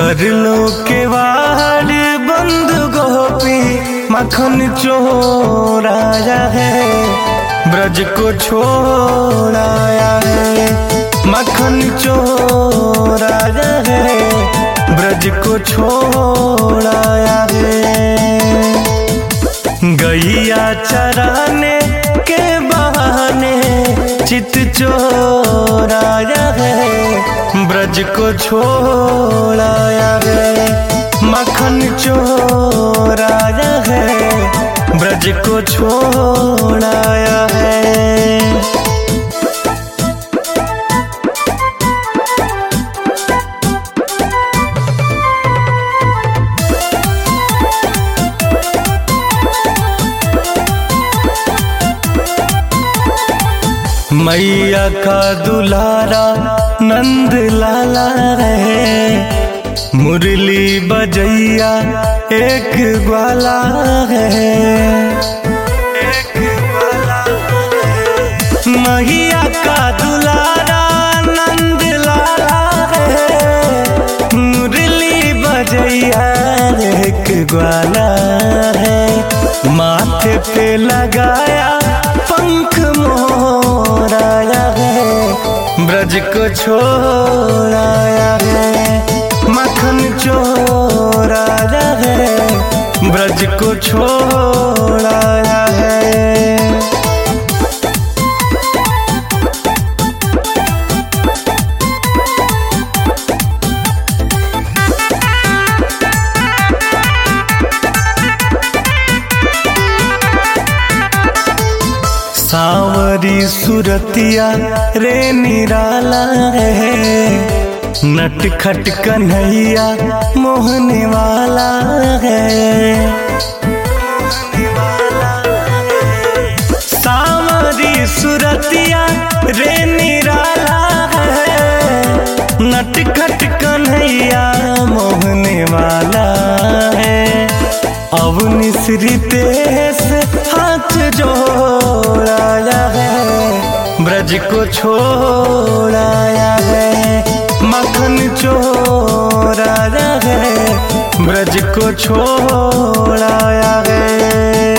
कर लो के वाड़ बंद गोपी मखन चोराया है, ब्रज को छोड़ाया है। मखन चोराया है, ब्रज को छोड़ाया है। गैया चराने के बहाने चित चोराया है, ब्रज को छोड़ाया है। मखन चोराया है, ब्रज को छोड़ाया है। मैया का दुलारा नंद लाला है, मुरली बजैया एक ग्वाला है। मैया का दुलारा नंद लाला है, मुरली बजैया एक ग्वाला है। माथे पे लगाया पंख मोराया है, ब्रज को छोड़ाया है। मखन चोराया है, ब्रज को छोड़ाया है। सांवरी सुरतिया रे निराला है, नटखट कन्हैया मोहने वाला है। सांवरी सुरतिया रे निराला है, नटखट कन्हैया मोहने वाला है। अवनि श्री तेस हाथ जोड़ाया है, ब्रज को छोड़ाया है। मखन चोराया है, ब्रज को छोड़ाया है।